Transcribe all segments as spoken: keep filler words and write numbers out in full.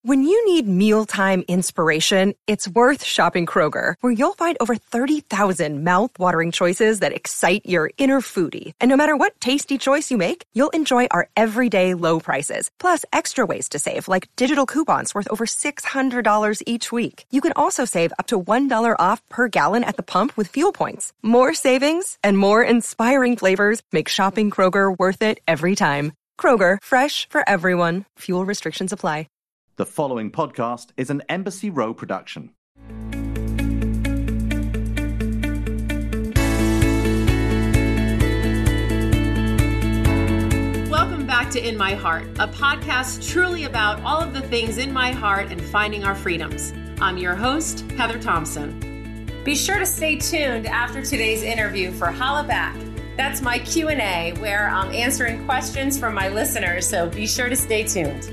When you need mealtime inspiration, it's worth shopping Kroger, where you'll find over thirty thousand mouth-watering choices that excite your inner foodie. And no matter what tasty choice you make, you'll enjoy our everyday low prices, plus extra ways to save, like digital coupons worth over six hundred dollars each week. You can also save up to one dollar off per gallon at the pump with fuel points. More savings and more inspiring flavors make shopping Kroger worth it every time. Kroger, fresh for everyone. Fuel restrictions apply. The following podcast is an Embassy Row production. Welcome back to In My Heart, a podcast truly about all of the things in my heart and finding our freedoms. I'm your host, Heather Thompson. Be sure to stay tuned after today's interview for Holla Back. That's my Q and A where I'm answering questions from my listeners, so be sure to stay tuned.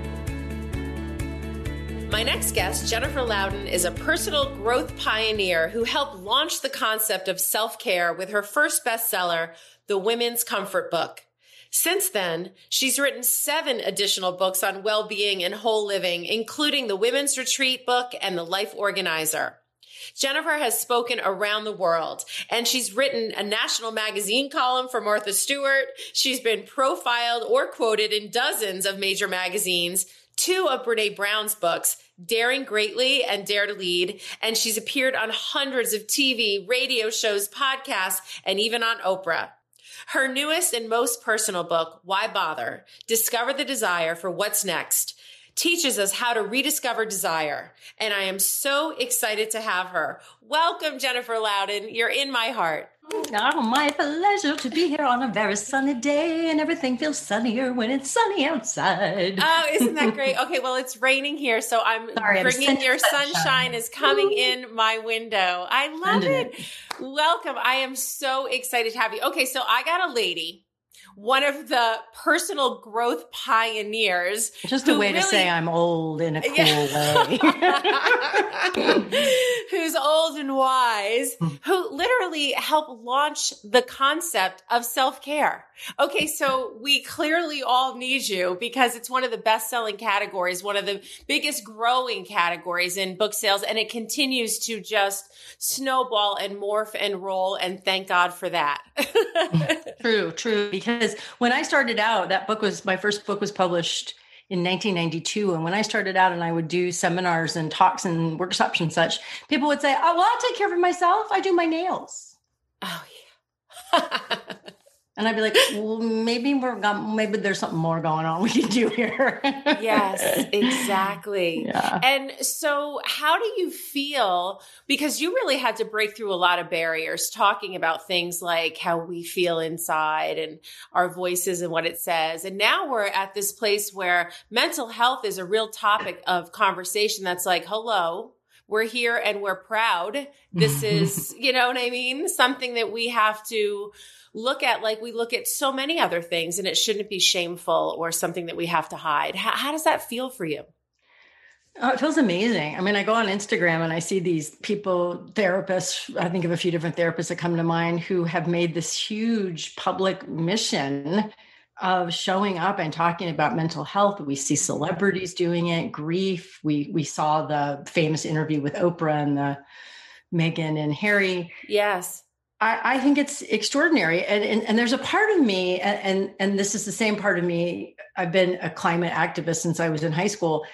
My next guest, Jennifer Louden, is a personal growth pioneer who helped launch the concept of self-care with her first bestseller, The Women's Comfort Book. Since then, she's written seven additional books on well-being and whole living, including the Women's Retreat book and The Life Organizer. Jennifer has spoken around the world, and she's written a national magazine column for Martha Stewart. She's been profiled or quoted in dozens of major magazines, two of Brene Brown's books, Daring Greatly and Dare to Lead, and she's appeared on hundreds of T V, radio shows, podcasts, and even on Oprah. Her newest and most personal book, Why Bother? Discover the Desire for What's Next, teaches us how to rediscover desire, and I am so excited to have her. Welcome, Jennifer Louden. You're in my heart. Oh, my pleasure to be here on a very sunny day, and everything feels sunnier when it's sunny outside. Oh, isn't that great? Okay, well, it's raining here, so I'm Sorry, bringing I'm your sunshine. sunshine is coming Ooh. in my window. I love it. it. Welcome. I am so excited to have you. Okay, so I got a lady, one of the personal growth pioneers. Just a way really, to say I'm old in a cool yeah. way. Who's old and wise, who literally helped launch the concept of self-care. Okay, so we clearly all need you because it's one of the best-selling categories, one of the biggest growing categories in book sales, and it continues to just snowball and morph and roll, and thank God for that. True, true. Because when I started out, that book was, my first book was published in nineteen ninety-two. And when I started out and I would do seminars and talks and workshops and such, people would say, oh, well, I'll take care of it myself. I do my nails. Oh, yeah. And I'd be like, well, maybe we're maybe there's something more going on we can do here. Yes, exactly. Yeah. And so how do you feel? Because you really had to break through a lot of barriers talking about things like how we feel inside and our voices and what it says. And now we're at this place where mental health is a real topic of conversation that's like, hello, we're here and we're proud. This is, you know what I mean? Something that we have to look at like we look at so many other things, and it shouldn't be shameful or something that we have to hide. How, how does that feel for you? Oh, it feels amazing. I mean, I go on Instagram and I see these people, therapists, I think of a few different therapists that come to mind who have made this huge public mission of showing up and talking about mental health. We see celebrities doing it, grief. We we saw the famous interview with Oprah and the Meghan and Harry. Yes. I, I think it's extraordinary. And, and, and there's a part of me, and, and, and this is the same part of me. I've been a climate activist since I was in high school.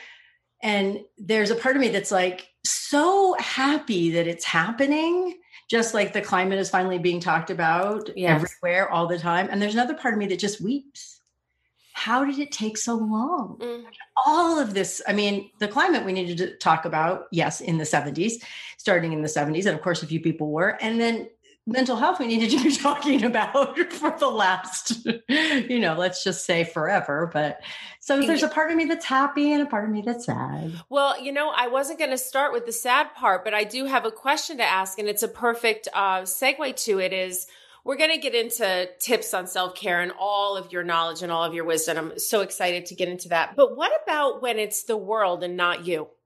And there's a part of me that's like so happy that it's happening, just like the climate is finally being talked about yes. everywhere all the time. And there's another part of me that just weeps. How did it take so long? Mm. All of this, I mean, the climate we needed to talk about, yes, in the seventies, starting in the seventies. And of course, a few people were. And then mental health we needed to be talking about for the last, you know, let's just say forever. But so there's a part of me that's happy and a part of me that's sad. Well, you know, I wasn't going to start with the sad part, but I do have a question to ask, and it's a perfect uh, segue to it is, we're going to get into tips on self-care and all of your knowledge and all of your wisdom. I'm so excited to get into that. But what about when it's the world and not you?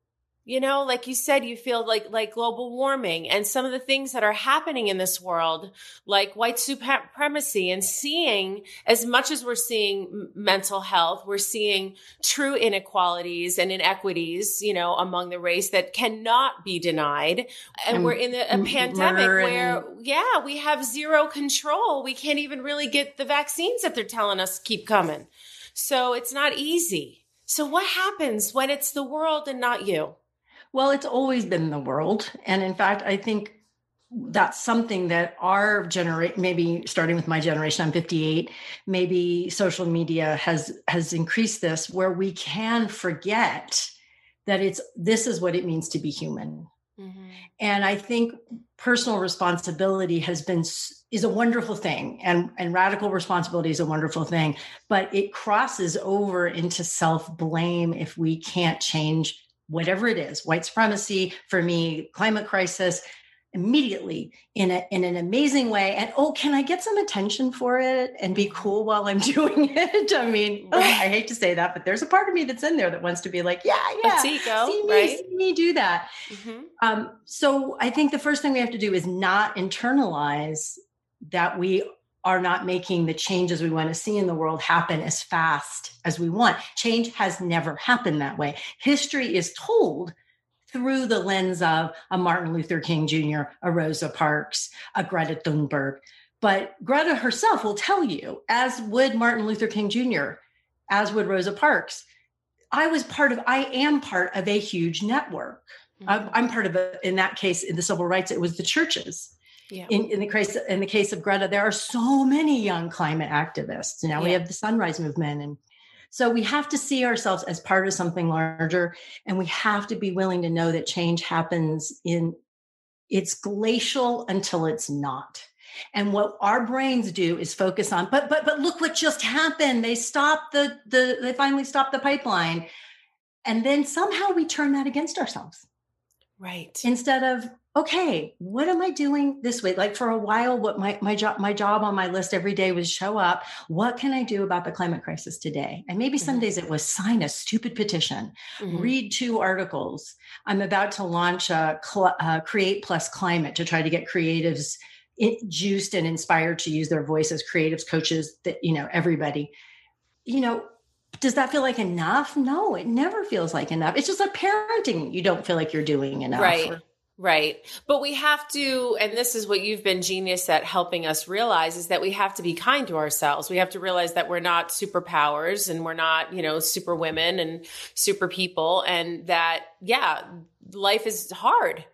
You know, like you said, you feel like, like global warming and some of the things that are happening in this world, like white supremacy, and seeing, as much as we're seeing mental health, we're seeing true inequalities and inequities, you know, among the race that cannot be denied. And, and we're in a, a pandemic where, and- yeah, we have zero control. We can't even really get the vaccines that they're telling us keep coming. So it's not easy. So what happens when it's the world and not you? Well, it's always been the world. And in fact, I think that's something that our generation, maybe starting with my generation, I'm fifty-eight, maybe social media has has increased this, where we can forget that it's this is what it means to be human. Mm-hmm. And I think personal responsibility has been is a wonderful thing, and and radical responsibility is a wonderful thing, but it crosses over into self-blame if we can't change whatever it is, white supremacy, for me, climate crisis, immediately in a, in an amazing way. And, oh, can I get some attention for it and be cool while I'm doing it? I mean, I hate to say that, but there's a part of me that's in there that wants to be like, yeah, yeah, see, go, see me, right? see me do that. Mm-hmm. Um, so I think the first thing we have to do is not internalize that we are not making the changes we want to see in the world happen as fast as we want. Change has never happened that way. History is told through the lens of a Martin Luther King Junior, a Rosa Parks, a Greta Thunberg. But Greta herself will tell you, as would Martin Luther King Junior, as would Rosa Parks, I was part of, I am part of a huge network. Mm-hmm. I'm, I'm part of, a, in that case, in the civil rights, it was the churches. Yeah. In, in the case in the case of Greta, there are so many young climate activists. Now yeah. we have the Sunrise Movement, and so we have to see ourselves as part of something larger, and we have to be willing to know that change happens in it's glacial until it's not. And what our brains do is focus on, but but but look what just happened. They stopped the the they finally stopped the pipeline, and then somehow we turn that against ourselves. Right. Instead of, okay, what am I doing this week? Like for a while, what my, my job, my job on my list every day was show up. What can I do about the climate crisis today? And maybe some mm-hmm. days it was sign a stupid petition, mm-hmm. read two articles. I'm about to launch a cl- uh, Create Plus Climate to try to get creatives it, juiced and inspired to use their voices, creatives, coaches, that, you know, everybody, you know, does that feel like enough? No, it never feels like enough. It's just like parenting. You don't feel like you're doing enough. Right. Or, Right. But we have to, and this is what you've been genius at helping us realize, is that we have to be kind to ourselves. We have to realize that we're not superpowers, and we're not, you know, super women and super people, and that, yeah, life is hard.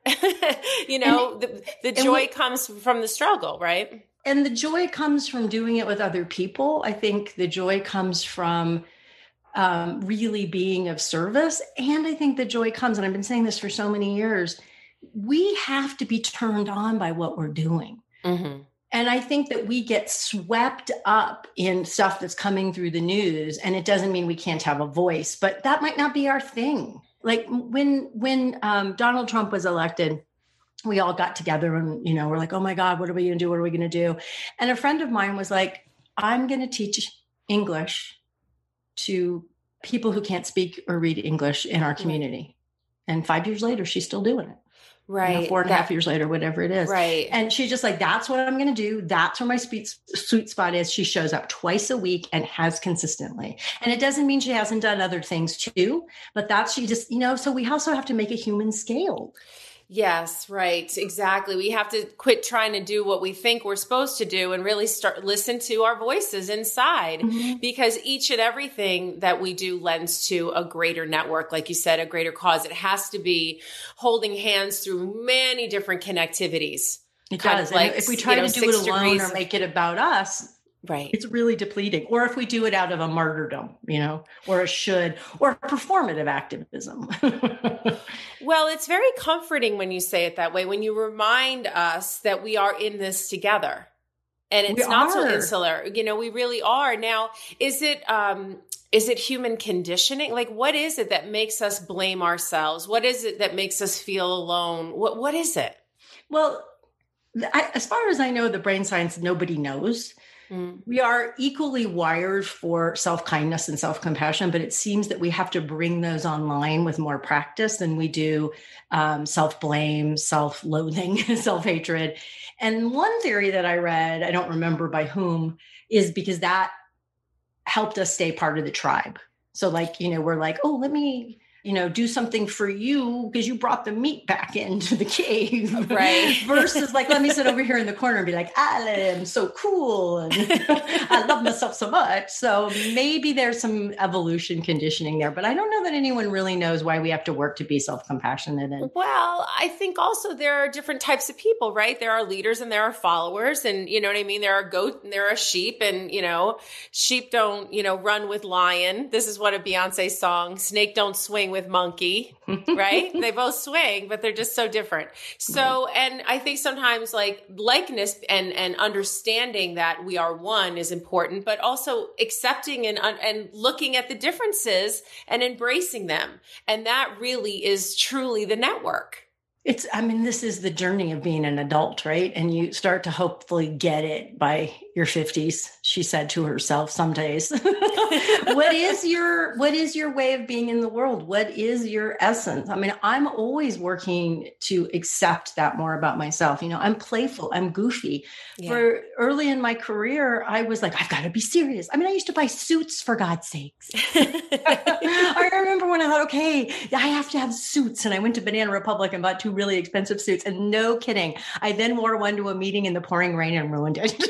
you know, and, the, the joy we, comes from the struggle, right? And the joy comes from doing it with other people. I think the joy comes from um, really being of service. And I think the joy comes, and I've been saying this for so many years, we have to be turned on by what we're doing. Mm-hmm. And I think that we get swept up in stuff that's coming through the news, and it doesn't mean we can't have a voice, but that might not be our thing. Like when, when um, Donald Trump was elected, we all got together and, you know, we're like, oh my God, what are we going to do? What are we going to do? And a friend of mine was like, I'm going to teach English to people who can't speak or read English in our community. And five years later, she's still doing it. Right. You know, four and that, a half years later, whatever it is. Right. And she's just like, that's what I'm going to do. That's where my sweet, sweet spot is. She shows up twice a week and has consistently. And it doesn't mean she hasn't done other things too, but that's, she just, you know, so we also have to make a human scale. Yes, right. Exactly. We have to quit trying to do what we think we're supposed to do and really start listen to our voices inside, mm-hmm. because each and everything that we do lends to a greater network. Like you said, a greater cause. It has to be holding hands through many different connectivities. It does. Like, if we try you know, to do it alone degrees. Or make it about us, right, it's really depleting. Or if we do it out of a martyrdom, you know, or a should, or performative activism. Well, it's very comforting when you say it that way, when you remind us that we are in this together. And it's we not are. so insular. You know, we really are. Now, is it um, is it human conditioning? Like, what is it that makes us blame ourselves? What is it that makes us feel alone? What What is it? Well, I, as far as I know, the brain science, nobody knows. Mm. We are equally wired for self-kindness and self-compassion, but it seems that we have to bring those online with more practice than we do um, self-blame, self-loathing, self-hatred. And one theory that I read, I don't remember by whom, is because that helped us stay part of the tribe. So like, you know, we're like, oh, let me, you know, do something for you because you brought the meat back into the cave. Right. Versus like, let me sit over here in the corner and be like, I am so cool. And I love myself so much. So maybe there's some evolution conditioning there, but I don't know that anyone really knows why we have to work to be self-compassionate. And well, I think also there are different types of people, right? There are leaders and there are followers, and you know what I mean? There are goat and there are sheep, and you know, sheep don't, you know, run with lion. This is one of Beyonce's songs. Snake don't swing with monkey, right? They both swing, but they're just so different. So, and I think sometimes like likeness and, and understanding that we are one is important, but also accepting and, and looking at the differences and embracing them. And that really is truly the network. It's, I mean, this is the journey of being an adult, right? And you start to hopefully get it by your fifties, she said to herself some days. What is your, what is your way of being in the world? What is your essence? I mean, I'm always working to accept that more about myself. You know, I'm playful, I'm goofy. Yeah. For early in my career, I was like, I've got to be serious. I mean, I used to buy suits for God's sakes. I remember when I thought, okay, I have to have suits. And I went to Banana Republic and bought two really expensive suits. And no kidding, I then wore one to a meeting in the pouring rain and ruined it.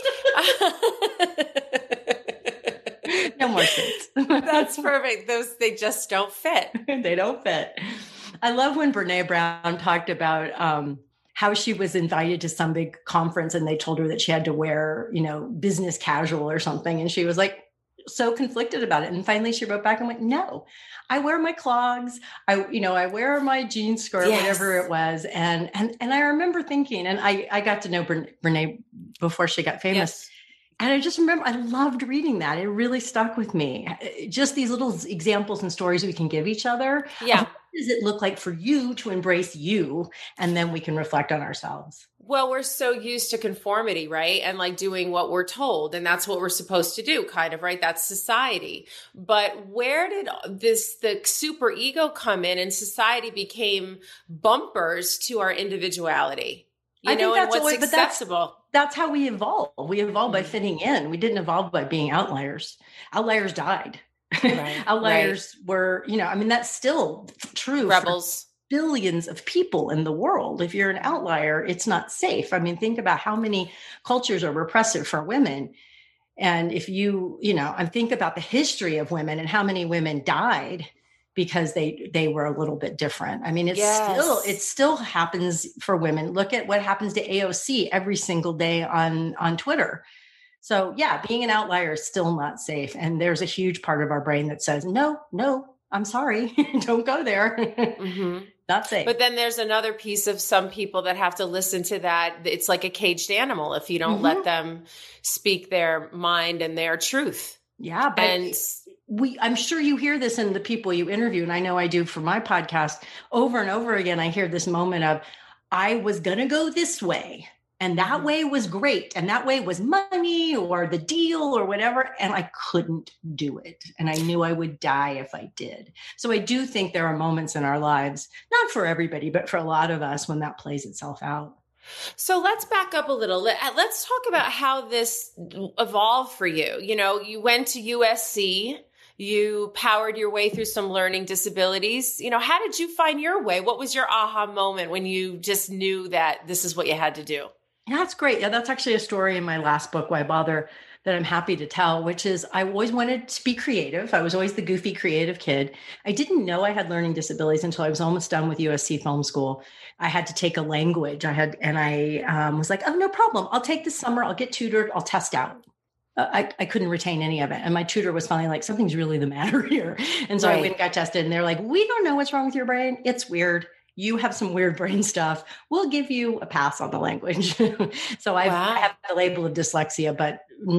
No more suits. That's perfect. Those, they just don't fit. They don't fit. I love when Brene Brown talked about um, how she was invited to some big conference and they told her that she had to wear, you know, business casual or something. And she was like, so conflicted about it. And finally she wrote back and went, no, I wear my clogs. I, you know, I wear my jean skirt, yes. whatever it was. And, and, and I remember thinking, and I, I got to know Brene before she got famous. Yes. And I just remember, I loved reading that. It really stuck with me. Just these little examples and stories we can give each other. Yeah. What does it look like for you to embrace you? And then we can reflect on ourselves. Well, we're so used to conformity, right? And like doing what we're told. And that's what we're supposed to do, kind of, right? That's society. But where did this, the super ego come in and society became bumpers to our individuality? You I know, think and that's what's always, acceptable. That's, that's how we evolve. We evolved by fitting in. We didn't evolve by being outliers. Outliers died. Right, outliers right. were, you know, I mean, that's still true. Rebels. Billions of people in the world. If you're an outlier, it's not safe. I mean, think about how many cultures are repressive for women. And if you, you know, I think about the history of women and how many women died because they they were a little bit different. I mean, it's yes. still it still happens for women. Look at what happens to A O C every single day on on Twitter. So yeah, being an outlier is still not safe. And there's a huge part of our brain that says, no, no, I'm sorry, don't go there. Mm-hmm. Not safe. But then there's another piece of some people that have to listen to that. It's like a caged animal if you don't mm-hmm. let them speak their mind and their truth. Yeah, but and we, I'm sure you hear this in the people you interview, and I know I do for my podcast over and over again. I hear this moment of, I was going to go this way, and that mm-hmm. way was great, and that way was money or the deal or whatever, and I couldn't do it, and I knew I would die if I did. So I do think there are moments in our lives, not for everybody, but for a lot of us, when that plays itself out. So let's back up a little. Let's talk about how this evolved for you. You know, you went to U S C, you powered your way through some learning disabilities. You know, how did you find your way? What was your aha moment when you just knew that this is what you had to do? Yeah, that's great. Yeah, that's actually a story in my last book, Why Bother, that I'm happy to tell, which is I always wanted to be creative. I was always the goofy, creative kid. I didn't know I had learning disabilities until I was almost done with U S C Film School. I had to take a language. I had, and I um, was like, oh, no problem. I'll take this summer. I'll get tutored. I'll test out. Uh, I, I couldn't retain any of it. And my tutor was finally like, something's really the matter here. And so right. I went and got tested, and they're like, we don't know what's wrong with your brain. It's weird. You have some weird brain stuff. We'll give you a pass on the language. So I've, wow. I have the label of dyslexia, but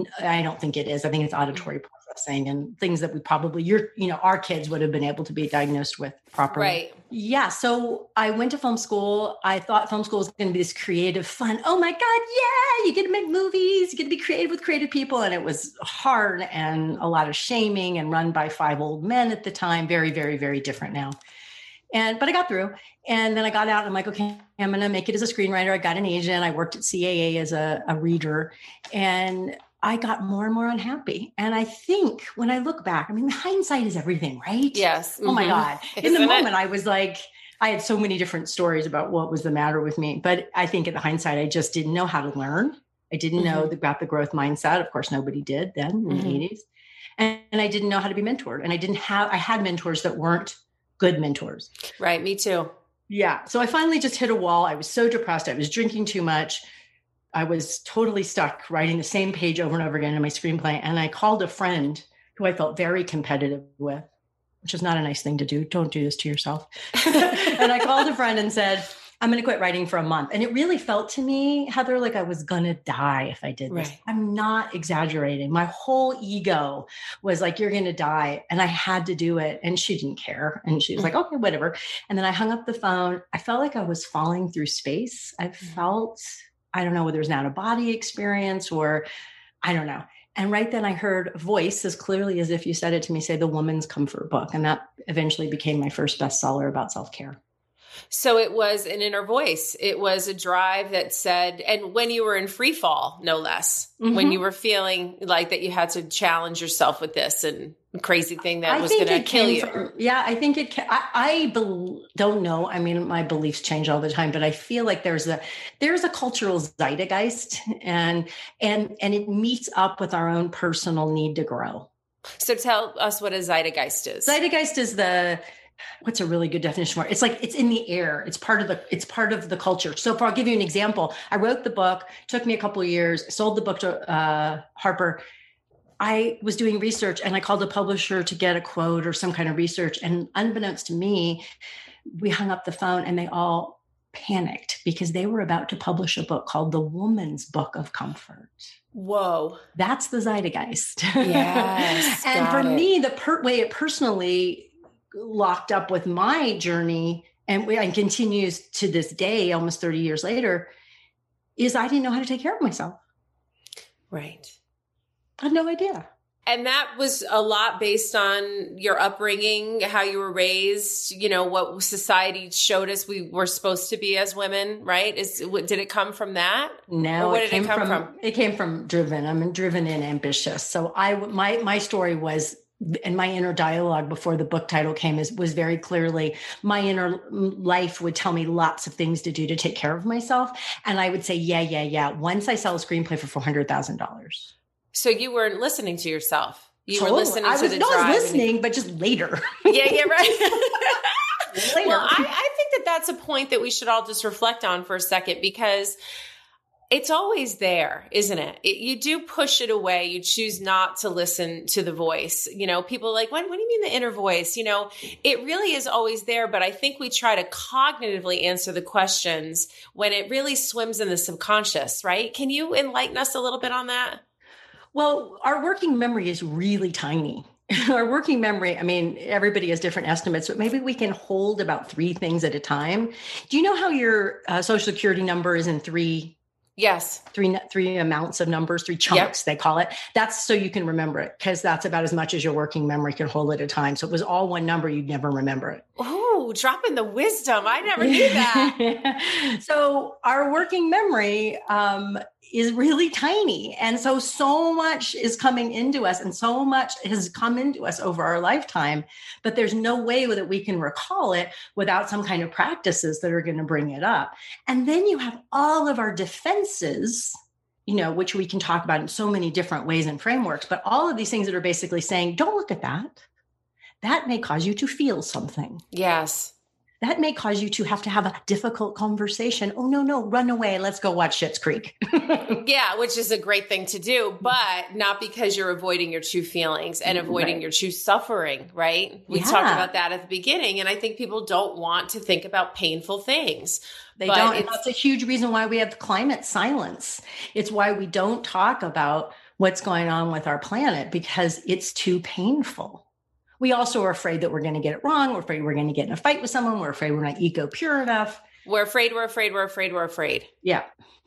I don't think it is. I think it's auditory processing and things that we probably, your, you know, our kids would have been able to be diagnosed with properly. Right. Yeah. So I went to film school. I thought film school was going to be this creative fun. Oh my God. Yeah. You get to make movies. You get to be creative with creative people. And it was hard and a lot of shaming and run by five old men at the time. Very, very, very different now. And, but I got through, and then I got out and I'm like, okay, I'm going to make it as a screenwriter. I got an agent. I worked at C A A as a, a reader, and I got more and more unhappy. And I think when I look back, I mean, hindsight is everything, right? Yes. Oh my Mhm. God. In Isn't the it? moment, I was like, I had so many different stories about what was the matter with me. But I think in the hindsight, I just didn't know how to learn. I didn't know Mhm. about the growth mindset. Of course, nobody did then in Mhm. the eighties. And, and I didn't know how to be mentored. And I didn't have, I had mentors that weren't good mentors. Right. Me too. Yeah. So I finally just hit a wall. I was so depressed. I was drinking too much. I was totally stuck writing the same page over and over again in my screenplay. And I called a friend who I felt very competitive with, which is not a nice thing to do. Don't do this to yourself. And I called a friend and said, I'm going to quit writing for a month. And it really felt to me, Heather, like I was going to die if I did this. Right. I'm not exaggerating. My whole ego was like, you're going to die. And I had to do it. And she didn't care. And she was like, okay, whatever. And then I hung up the phone. I felt like I was falling through space. I felt, I don't know whether it was an out of body experience or I don't know. And right then I heard a voice as clearly as if you said it to me, say the Woman's Comfort book. And that eventually became my first bestseller about self-care. So it was an inner voice. It was a drive that said, and when you were in free fall, no less, Mhm. when you were feeling like that you had to challenge yourself with this and crazy thing that I was think going it to kill came you. from, yeah, I think it, ca- I, I bel don't know. I mean, my beliefs change all the time, but I feel like there's a, there's a cultural zeitgeist and, and, and it meets up with our own personal need to grow. So tell us what a zeitgeist is. Zeitgeist is the, what's a really good definition for it? It's like, it's in the air. It's part of the, it's part of the culture. So for, I'll give you an example. I wrote the book, took me a couple of years, sold the book to uh, Harper. I was doing research and I called a publisher to get a quote or some kind of research. And unbeknownst to me, we hung up the phone and they all panicked because they were about to publish a book called The Woman's Book of Comfort. Whoa. That's the zeitgeist. Yes, And for got it. me, the per- way it personally locked up with my journey and, and continues to this day, almost thirty years later, is I didn't know how to take care of myself. Right. I had no idea. And that was a lot based on your upbringing, how you were raised, you know, what society showed us we were supposed to be as women, right? Is did it come from that? No, Or where it did came it come from, from? it came from driven. I'm driven and ambitious. So I, my, my story was, and my inner dialogue before the book title came is was very clearly my inner life would tell me lots of things to do to take care of myself. And I would say, yeah, yeah, yeah. Once I sell a screenplay for four hundred thousand dollars. So you weren't listening to yourself. You were Totally. listening I to was, the no, I drive. was and- listening, but just later. Yeah, yeah, right. Later. Well, I, I think that that's a point that we should all just reflect on for a second because it's always there, isn't it? it? You do push it away. You choose not to listen to the voice. You know, people are like, what, what do you mean the inner voice? You know, it really is always there, but I think we try to cognitively answer the questions when it really swims in the subconscious, right? Can you enlighten us a little bit on that? Well, our working memory is really tiny. Our working memory, I mean, everybody has different estimates, but maybe we can hold about three things at a time. Do you know how your uh, social security number is in three, Yes. three, three amounts of numbers, three chunks, they call it? That's so you can remember it because that's about as much as your working memory can hold at a time. So it was all one number, you'd never remember it. Oh, dropping the wisdom. I never knew that. So our working memory um, is really tiny. And so, so much is coming into us and so much has come into us over our lifetime, but there's no way that we can recall it without some kind of practices that are going to bring it up. And then you have all of our defenses, you know, which we can talk about in so many different ways and frameworks, but all of these things that are basically saying, don't look at that. That may cause you to feel something. Yes. That may cause you to have to have a difficult conversation. Oh, no, no, run away. Let's go watch Schitt's Creek. Yeah, which is a great thing to do, but not because you're avoiding your true feelings and avoiding Right. your true suffering, right? We Yeah. talked about that at the beginning, and I think people don't want to think about painful things. They But don't. And it's- that's a huge reason why we have climate silence. It's why we don't talk about what's going on with our planet because it's too painful. We also are afraid that we're going to get it wrong. We're afraid we're going to get in a fight with someone. We're afraid we're not eco pure enough. We're afraid, we're afraid, we're afraid, we're afraid. Yeah.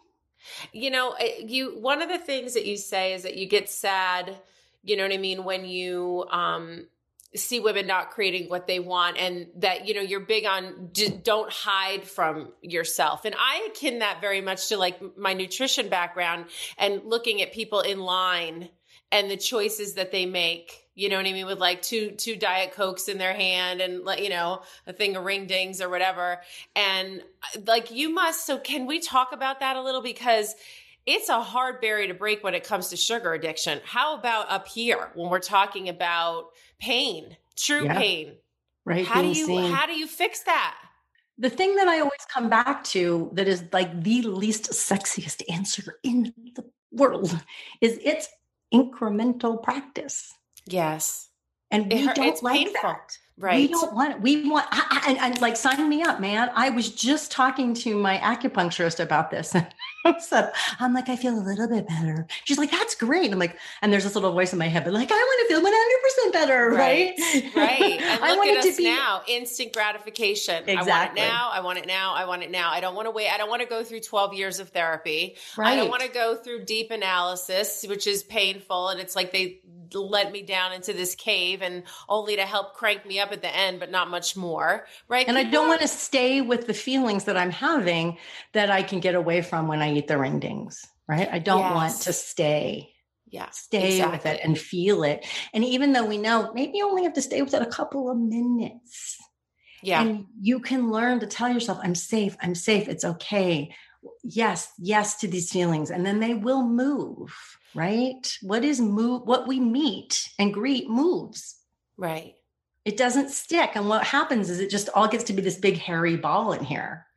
You know, you, one of the things that you say is that you get sad, you know what I mean, when you, um, see women not creating what they want, and that, you know, you're big on d- don't hide from yourself. And I akin that very much to like my nutrition background and looking at people in line and the choices that they make. You know what I mean? With like two, two Diet Cokes in their hand and like, you know, a thing of ring dings or whatever. And like you must, so can we talk about that a little? Because it's a hard barrier to break when it comes to sugar addiction. How about up here when we're talking about pain, true yeah. pain? Right. How do you, seen. how do you fix that? The thing that I always come back to that is like the least sexiest answer in the world is it's incremental practice. Yes. And we it, don't it's like painful. that. Right. We don't want it. We want, I, I, and, and like, sign me up, man. I was just talking to my acupuncturist about this. So I'm like, I feel a little bit better. She's like, that's great. I'm like, and there's this little voice in my head, but like, I want to feel one hundred percent better. Right. Right. right. And I look want at it us to be now, instant gratification. Exactly. I want it now. I want it now. I want it now. I don't want to wait. I don't want to go through twelve years of therapy. Right. I don't want to go through deep analysis, which is painful. And it's like they let me down into this cave and only to help crank me up at the end, but not much more. Right. And People I don't are- want to stay with the feelings that I'm having that I can get away from when I eat the ring dings. Right. I don't Yes. want to stay. Yeah. Stay exactly. with it and feel it. And even though we know maybe you only have to stay with it a couple of minutes. Yeah. And you can learn to tell yourself, I'm safe. I'm safe. It's okay. Yes. Yes to these feelings. And then they will move. Right. What is move? What we meet and greet moves. Right. It doesn't stick. And what happens is it just all gets to be this big hairy ball in here.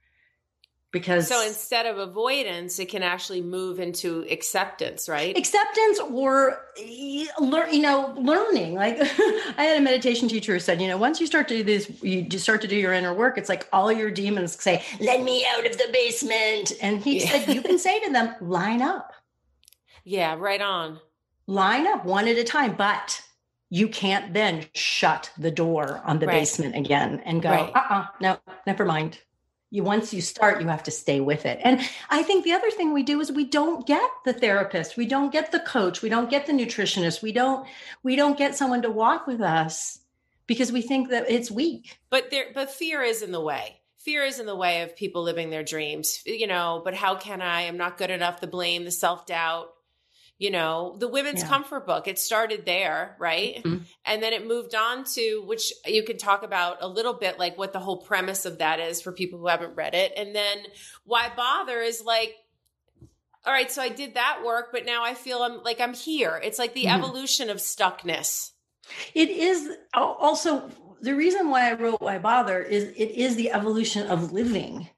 Because so instead of avoidance, it can actually move into acceptance, right? Acceptance or learn, you know, learning. Like I had a meditation teacher who said, you know, once you start to do this, you just start to do your inner work. It's like all your demons say, let me out of the basement. And he Yeah. said, you can say to them, line up, Yeah, right on. line up one at a time, but you can't then shut the door on the Right. basement again and go, Right. uh-uh, no, never mind. You, once you start, you have to stay with it. And I think the other thing we do is we don't get the therapist. We don't get the coach. We don't get the nutritionist. We don't, we don't get someone to walk with us because we think that it's weak. But there, but fear is in the way. Fear is in the way of people living their dreams, you know, but how can I, I'm not good enough, the blame, the self-doubt, you know, the women's Yeah. comfort book, it started there, right? Mhm. And then it moved on to, which you can talk about a little bit, like what the whole premise of that is for people who haven't read it. And then Why Bother is like, all right, so I did that work, but now I feel I'm like, I'm here. It's like the Mhm. evolution of stuckness. It is also the reason why I wrote Why Bother is it is the evolution of living.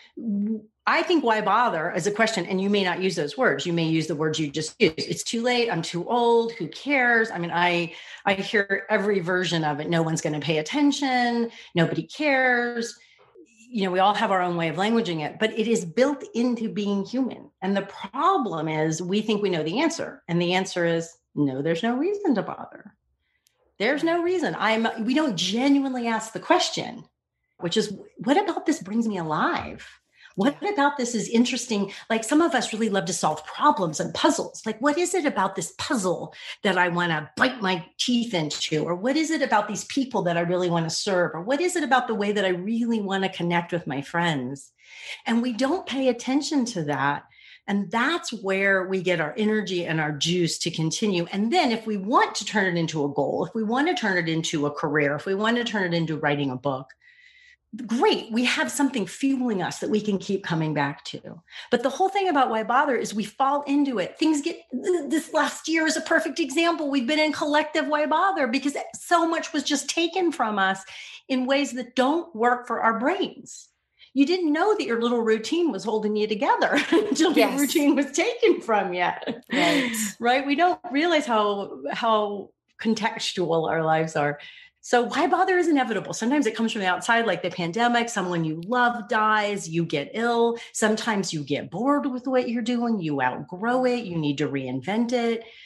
I think why bother is a question, and you may not use those words. You may use the words you just used. It's too late. I'm too old. Who cares? I mean, I I hear every version of it. No one's going to pay attention. Nobody cares. You know, we all have our own way of languaging it, but it is built into being human. And the problem is we think we know the answer. And the answer is no, there's no reason to bother. There's no reason. I'm we don't genuinely ask the question, which is what about this brings me alive? What Yeah. about this is interesting? Like some of us really love to solve problems and puzzles. Like, what is it about this puzzle that I want to bite my teeth into? Or what is it about these people that I really want to serve? Or what is it about the way that I really want to connect with my friends? And we don't pay attention to that. And that's where we get our energy and our juice to continue. And then if we want to turn it into a goal, if we want to turn it into a career, if we want to turn it into writing a book, great. We have something fueling us that we can keep coming back to. But the whole thing about Why Bother is we fall into it. Things get, this last year is a perfect example. We've been in collective Why Bother because so much was just taken from us in ways that don't work for our brains. You didn't know that your little routine was holding you together until Yes. the routine was taken from you. Right. Right. We don't realize how, how contextual our lives are. So why bother is inevitable. Sometimes it comes from the outside, like the pandemic, someone you love dies, you get ill. Sometimes you get bored with what you're doing, you outgrow it, you need to reinvent it.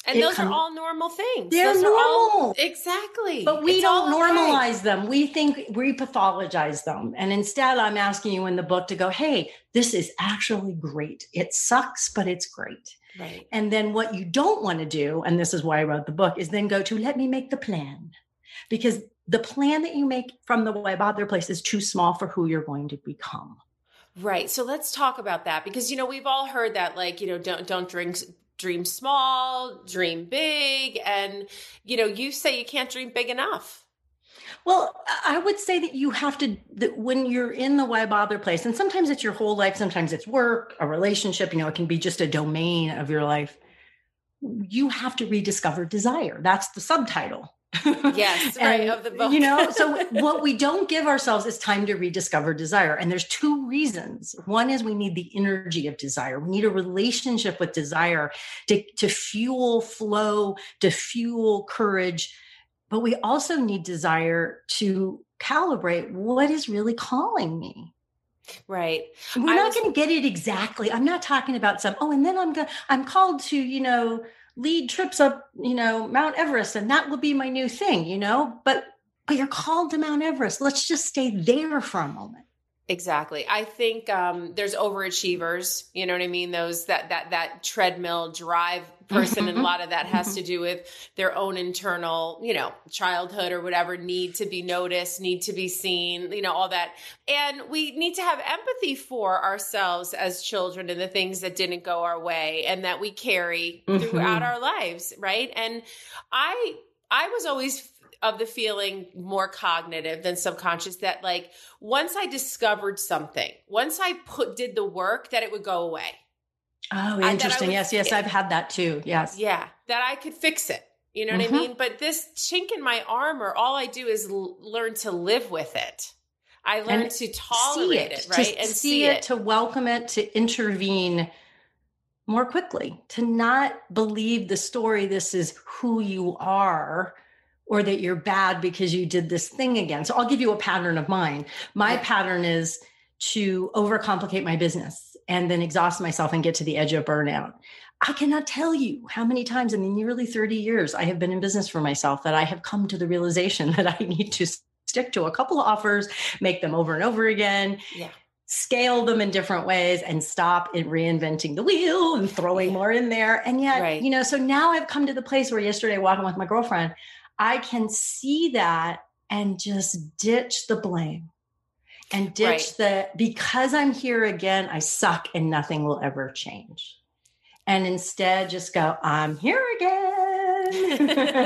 And it those com- are all normal things. They're those normal. Are all, exactly. But we it's don't normalize okay. them. We think we pathologize them. And instead, I'm asking you in the book to go, hey, this is actually great. It sucks, but it's great. Right. And then what you don't want to do, and this is why I wrote the book, is then go to let me make the plan. Because the plan that you make from the Why Bother place is too small for who you're going to become. Right. So let's talk about that because, you know, we've all heard that, like, you know, don't, don't drink, dream small, dream big. And, you know, you say you can't dream big enough. Well, I would say that you have to, that when you're in the Why Bother place, and sometimes it's your whole life, sometimes it's work, a relationship, you know, it can be just a domain of your life. You have to rediscover desire. That's the subtitle. Yes, right, and, of the book. You know, so what we don't give ourselves is time to rediscover desire. And there's two reasons. One is we need the energy of desire. We need a relationship with desire to, to fuel flow, to fuel courage. But we also need desire to calibrate what is really calling me. Right. We're I not was- going to get it exactly. I'm not talking about some, oh, and then I'm going I'm called to, you know, lead trips up, you know, Mount Everest, and that will be my new thing, you know, but, but you're called to Mount Everest. Let's just stay there for a moment. Exactly. I think um, there's overachievers, you know what I mean? Those that, that, that treadmill drive person. And a lot of that has to do with their own internal, you know, childhood or whatever, need to be noticed, need to be seen, you know, all that. And we need to have empathy for ourselves as children and the things that didn't go our way and that we carry Mm-hmm. throughout our lives. Right. And I, I was always of the feeling more cognitive than subconscious that like, once I discovered something, once I put, did the work, that it would go away. Oh, I- interesting. would- yes, yes. I've had that too. Yes. Yeah. That I could fix it. You know what Mhm. I mean? But this chink in my armor, all I do is l- learn to live with it. I learn And to tolerate it, right? To And see it, to welcome it, to intervene more quickly, to not believe the story, this is who you are, or that you're bad because you did this thing again. So I'll give you a pattern of mine. My Yeah. pattern is to overcomplicate my business and then exhaust myself and get to the edge of burnout. I cannot tell you how many times in the nearly thirty years I have been in business for myself that I have come to the realization that I need to stick to a couple of offers, make them over and over again, Yeah. scale them in different ways, and stop in reinventing the wheel and throwing more in there. And yet, Right. you know, so now I've come to the place where yesterday walking with my girlfriend, I can see that and just ditch the blame and ditch Right. the, because I'm here again, I suck and nothing will ever change. And instead just go, I'm here again.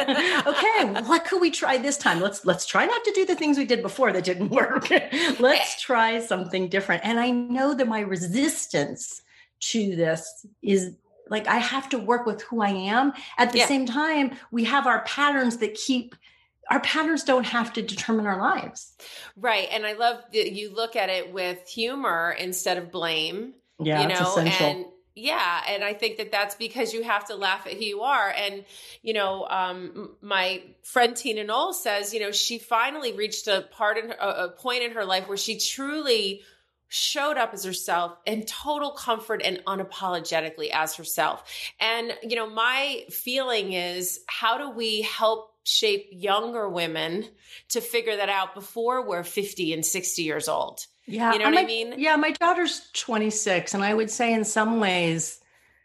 Okay, what could we try this time? Let's let's try not to do the things we did before that didn't work. Let's try something different. And I know that my resistance to this is like, I have to work with who I am. At the Yeah. same time, we have our patterns that keep, our patterns don't have to determine our lives. Right. And I love that you look at it with humor instead of blame. Yeah, you it's know, essential. and yeah. And I think that that's because you have to laugh at who you are. And, you know, um, my friend Tina Knoll says, you know, she finally reached a part in her, a a point in her life where she truly showed up as herself in total comfort and unapologetically as herself. And, you know, my feeling is, how do we help shape younger women to figure that out before we're fifty and sixty years old? Yeah. You know and what I my- mean? Yeah. My daughter's twenty-six. And I would say in some ways,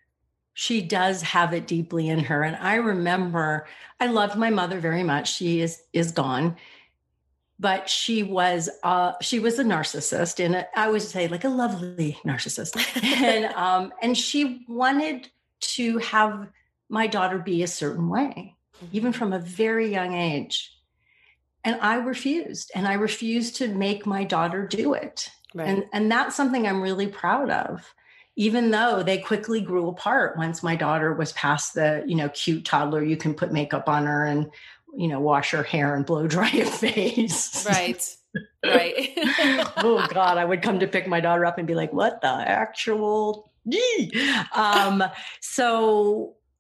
she does have it deeply in her. And I remember I loved my mother very much. She is, is gone. But she was, uh, she was a narcissist, and I would say like a lovely narcissist. and, um, and she wanted to have my daughter be a certain way, even from a very young age. And I refused, and I refused to make my daughter do it. Right. And, and that's something I'm really proud of, even though they quickly grew apart once my daughter was past the, you know, cute toddler, you can put makeup on her and, you know, wash her hair and blow dry her face. Right. Right. Oh God, I would come to pick my daughter up and be like, what the actual gee? Um, so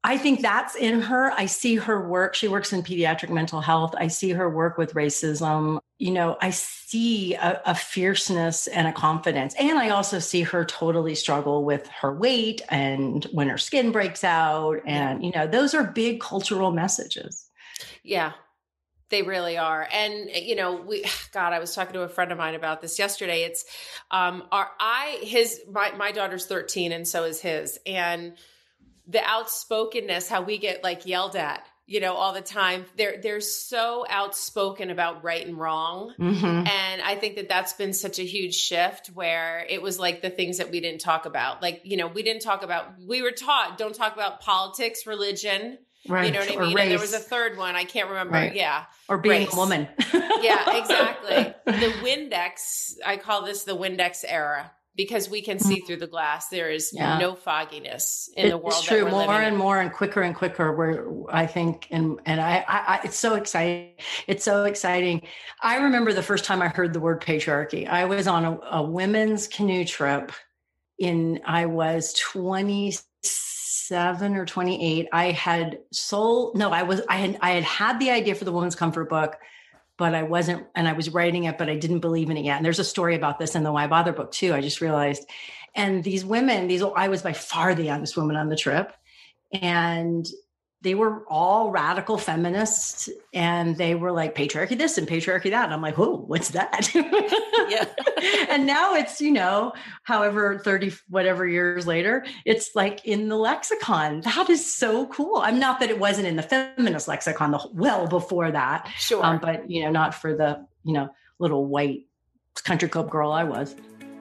I think that's in her. I see her work. She works in pediatric mental health. I see her work with racism. You know, I see a, a fierceness and a confidence. And I also see her totally struggle with her weight and when her skin breaks out. And, you know, those are big cultural messages. Yeah. They really are. And, you know, we, God, I was talking to a friend of mine about this yesterday. It's, um, our, I, his, my, my daughter's thirteen and so is his. And the outspokenness, how we get like yelled at, you know, all the time. They're, they're so outspoken about right and wrong. Mm-hmm. And I think that that's been such a huge shift where it was like the things that we didn't talk about. Like, you know, we didn't talk about, we were taught, don't talk about politics, religion. Right. You know what I or mean? Race. And there was a third one. I can't remember. Right. Yeah. Or being Race. a woman. Yeah, exactly. The Windex, I call this the Windex era because we can see through the glass. There is yeah. no fogginess in it, the world. It's true. That we're more living and in. more and quicker and quicker. We're, I think, and, and I, I, I, it's so exciting. It's so exciting. I remember the first time I heard the word patriarchy. I was on a, a women's canoe trip in, I was twenty-seven or twenty-eight. I had sold, no, I was, I had, I had had the idea for the Woman's Comfort book, but I wasn't, and I was writing it, but I didn't believe in it yet. And there's a story about this in the Why Bother book too. I just realized. And these women, these, I was by far the youngest woman on the trip. And they were all radical feminists and they were like patriarchy this and patriarchy that. And I'm like, whoa, what's that? Yeah. And now it's, you know, however, thirty, whatever years later, it's like in the lexicon. That is so cool. I'm not that it wasn't in the feminist lexicon the, well before that. Sure. Um, but, you know, not for the, you know, little white country club girl I was.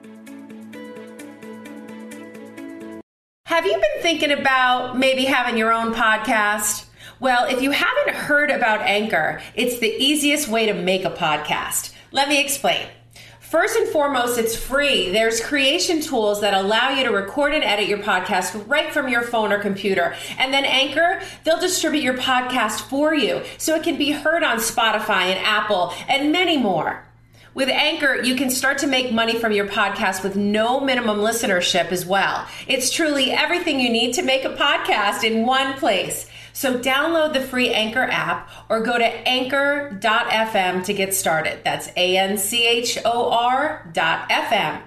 Have you been thinking about maybe having your own podcast? Well, if you haven't heard about Anchor, it's the easiest way to make a podcast. Let me explain. First and foremost, it's free. There's creation tools that allow you to record and edit your podcast right from your phone or computer. And then Anchor, they'll distribute your podcast for you so it can be heard on Spotify and Apple and many more. With Anchor, you can start to make money from your podcast with no minimum listenership as well. It's truly everything you need to make a podcast in one place. So download the free Anchor app or go to anchor dot f m to get started. That's A N C H O R dot F M.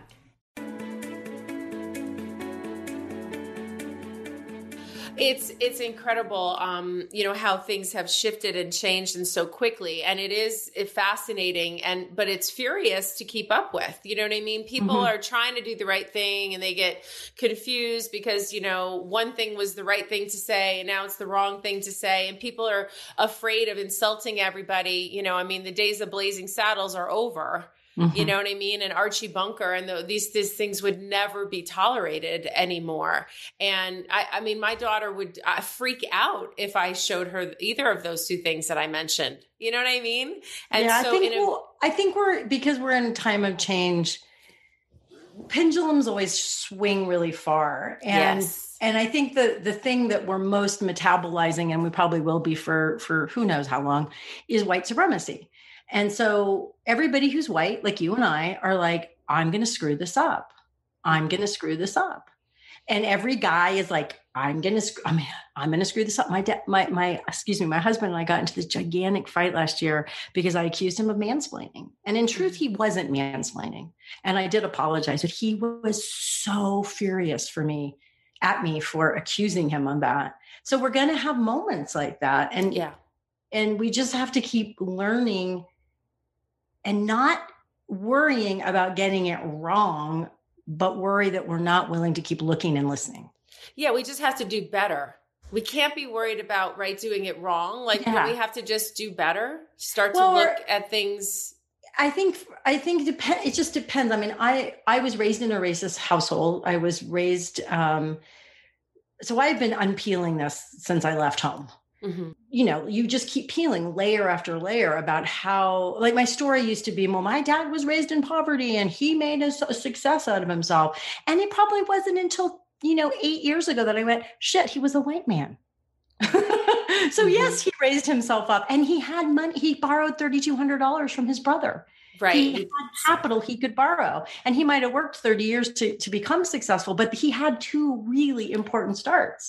It's it's incredible, um, you know, how things have shifted and changed and so quickly. And it is fascinating, and but it's furious to keep up with. You know what I mean? People mm-hmm. are trying to do the right thing and they get confused because, you know, one thing was the right thing to say and now it's the wrong thing to say. And people are afraid of insulting everybody. You know, I mean, the days of Blazing Saddles are over. Mm-hmm. You know what I mean? And Archie Bunker and the, these these things would never be tolerated anymore. And I, I mean, my daughter would uh, freak out if I showed her either of those two things that I mentioned. You know what I mean? And yeah, so I think, in a, we'll, I think we're, because we're in a time of change, pendulums always swing really far. And yes. And I think the the thing that we're most metabolizing, and we probably will be for for who knows how long, is white supremacy. And so everybody who's white, like you and I, are like, I'm going to screw this up. I'm going to screw this up. And every guy is like, I'm going to, I'm, I'm going to screw this up. My dad, my, my, excuse me, my husband and I got into this gigantic fight last year because I accused him of mansplaining. And in truth, he wasn't mansplaining. And I did apologize, but he was so furious for me, at me for accusing him of that. So we're going to have moments like that. And yeah, and we just have to keep learning and not worrying about getting it wrong, but worry that we're not willing to keep looking and listening. Yeah, we just have to do better. We can't be worried about, right, doing it wrong. Like, yeah. we have to just do better, start well, to look at things. I think, I think it, dep- it just depends. I mean, I, I was raised in a racist household. I was raised, um, so I've been unpeeling this since I left home. Mm-hmm. You know, you just keep peeling layer after layer about how, like my story used to be, well, my dad was raised in poverty and he made a, a success out of himself. And it probably wasn't until, you know, eight years ago that I went, shit, he was a white man. So mm-hmm. yes, he raised himself up and he had money. He borrowed three thousand two hundred dollars from his brother. Right. He had capital he could borrow. And he might have worked thirty years to, to become successful, but he had two really important starts.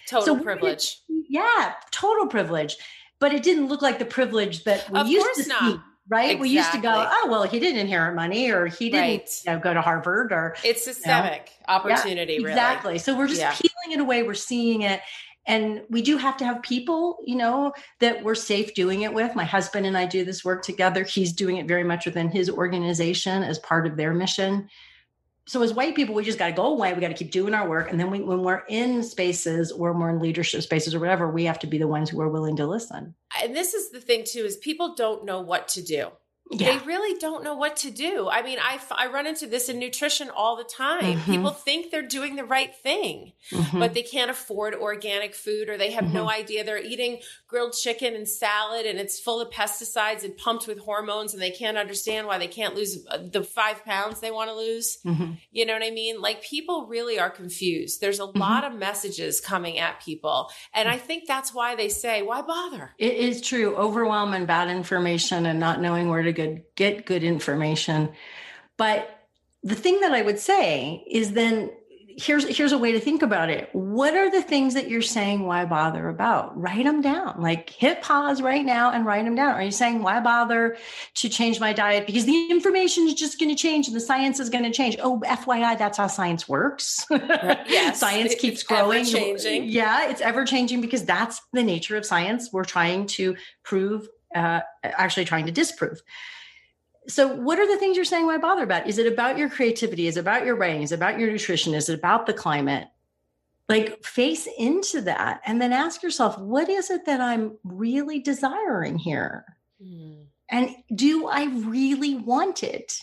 Total so privilege. Did, yeah, total privilege. But it didn't look like the privilege that we of used course to not. see, right? Exactly. We used to go, oh, well, he didn't inherit money, or he didn't right. you know, go to Harvard, or it's systemic you know. opportunity. Yeah, really. Exactly. So we're just yeah. peeling it away. We're seeing it. And we do have to have people, you know, that we're safe doing it with. My husband and I do this work together. He's doing it very much within his organization as part of their mission. So as white people, we just got to go away. We got to keep doing our work. And then we, when we're in spaces or we're in leadership spaces or whatever, we have to be the ones who are willing to listen. And this is the thing too, is people don't know what to do. Yeah. They really don't know what to do. I mean, I, I run into this in nutrition all the time. Mm-hmm. People think they're doing the right thing, mm-hmm. but they can't afford organic food, or they have mm-hmm. no idea they're eating grilled chicken and salad and it's full of pesticides and pumped with hormones, and they can't understand why they can't lose the five pounds they want to lose. Mm-hmm. You know what I mean? Like, people really are confused. There's a mm-hmm. lot of messages coming at people. And I think that's why they say, why bother? It is true. Overwhelm and bad information and not knowing where to go. Good, get good information. But the thing that I would say is then here's, here's a way to think about it. What are the things that you're saying, why bother about? Write them down. Like, hit pause right now and write them down. Are you saying, why bother to change my diet? Because the information is just going to change and the science is going to change. Oh, F Y I, that's how science works. Yes, science it's keeps growing. Ever changing. Yeah, it's ever changing, because that's the nature of science. We're trying to prove, uh, actually trying to disprove. So what are the things you're saying, why bother about? Is it about your creativity? Is it about your writing? Is it about your nutrition? Is it about the climate? Like, face into that and then ask yourself, what is it that I'm really desiring here? Mm. And do I really want it?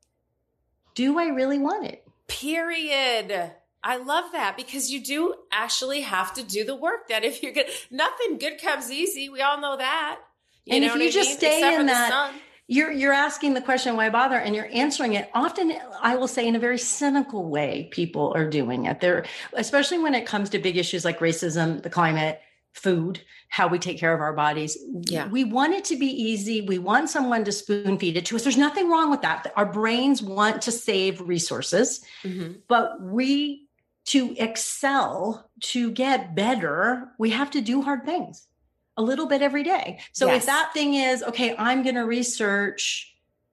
Do I really want it? Period. I love that, because you do actually have to do the work. That if you're good, nothing good comes easy. We all know that. You and know if you what just I mean? stay Except in for that, the sun. You're you're asking the question, why bother? And you're answering it often, I will say, in a very cynical way. People are doing it. They're, especially when it comes to big issues like racism, the climate, food, how we take care of our bodies. Yeah. We want it to be easy. We want someone to spoon feed it to us. There's nothing wrong with that. Our brains want to save resources, mm-hmm. but we, to excel, to get better, we have to do hard things. A little bit every day. So yes. if that thing is, okay, I'm going to research,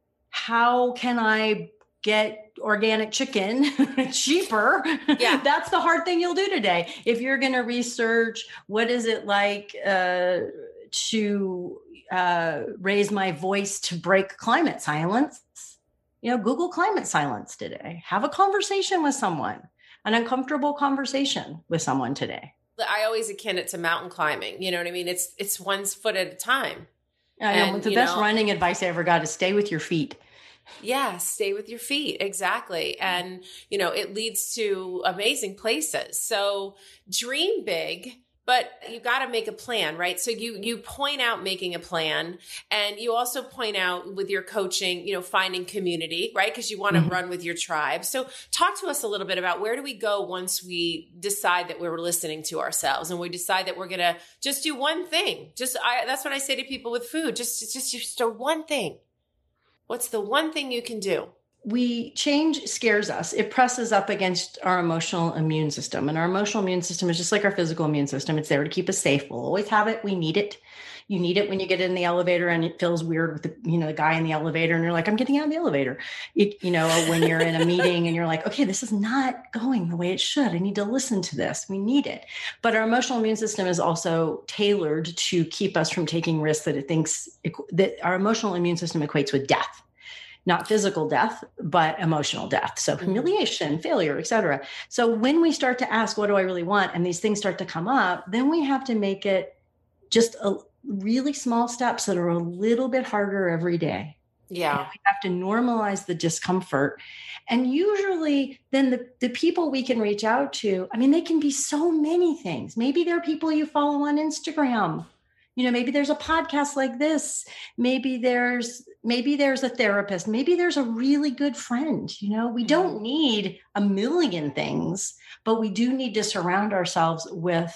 how can I get organic chicken cheaper? Yeah. That's the hard thing you'll do today. If you're going to research, what is it like uh, to uh, raise my voice to break climate silence? You know, Google climate silence today. Have a conversation with someone, an uncomfortable conversation with someone today. I always akin it to mountain climbing. You know what I mean? It's it's one foot at a time. I know. And, the best know, running advice I ever got is stay with your feet. Yeah, stay with your feet. Exactly. And, you know, it leads to amazing places. So dream big, but you got to make a plan, right? So you you point out making a plan, and you also point out with your coaching, you know, finding community, right? Because you want to mm-hmm. run with your tribe. So talk to us a little bit about, where do we go once we decide that we're listening to ourselves and we decide that we're going to just do one thing? Just I, that's what I say to people with food. Just just just do one thing. What's the one thing you can do? We change scares us. It presses up against our emotional immune system. And our emotional immune system is just like our physical immune system. It's there to keep us safe. We'll always have it. We need it. You need it when you get in the elevator and it feels weird with the, you know, the guy in the elevator and you're like, I'm getting out of the elevator. It, you know, when you're in a meeting and you're like, okay, this is not going the way it should. I need to listen to this. We need it. But our emotional immune system is also tailored to keep us from taking risks that it thinks that our emotional immune system equates with death. Not physical death, but emotional death. So humiliation, failure, et cetera. So when we start to ask, what do I really want? And these things start to come up, then we have to make it just a really small steps that are a little bit harder every day. Yeah. And we have to normalize the discomfort. And usually then the, the people we can reach out to, I mean, they can be so many things. Maybe there are people you follow on Instagram. You know, maybe there's a podcast like this. Maybe there's maybe there's a therapist. Maybe there's a really good friend. You know, we don't need a million things, but we do need to surround ourselves with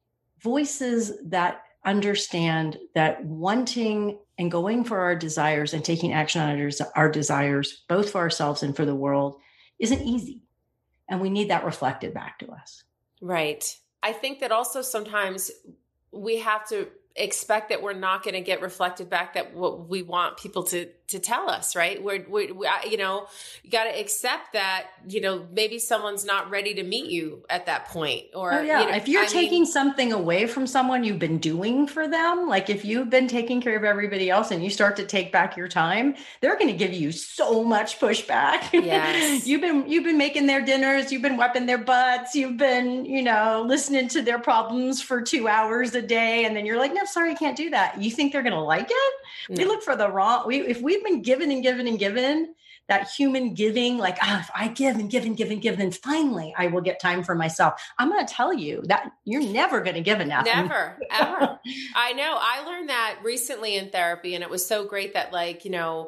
voices that understand that wanting and going for our desires and taking action on our, our desires, both for ourselves and for the world, isn't easy. And we need that reflected back to us. Right. I think that also sometimes we have to expect that we're not going to get reflected back that what we want people to to tell us, right? We're, we, we, you know, you got to accept that, you know, maybe someone's not ready to meet you at that point. Or, oh, yeah. you know, if you're I taking mean, something away from someone you've been doing for them, like if you've been taking care of everybody else and you start to take back your time, they're going to give you so much pushback. Yes. you've been, you've been making their dinners, you've been wiping their butts, you've been, you know, listening to their problems for two hours a day. And then you're like, no, sorry, I can't do that. You think they're going to like it? No. We look for the wrong, we, if we've been given and given and given, that human giving, like, oh, if I give and give and give and give, then finally I will get time for myself. I'm going to tell you that you're never going to give enough. Never, ever. I know. I learned that recently in therapy, and it was so great that, like, you know,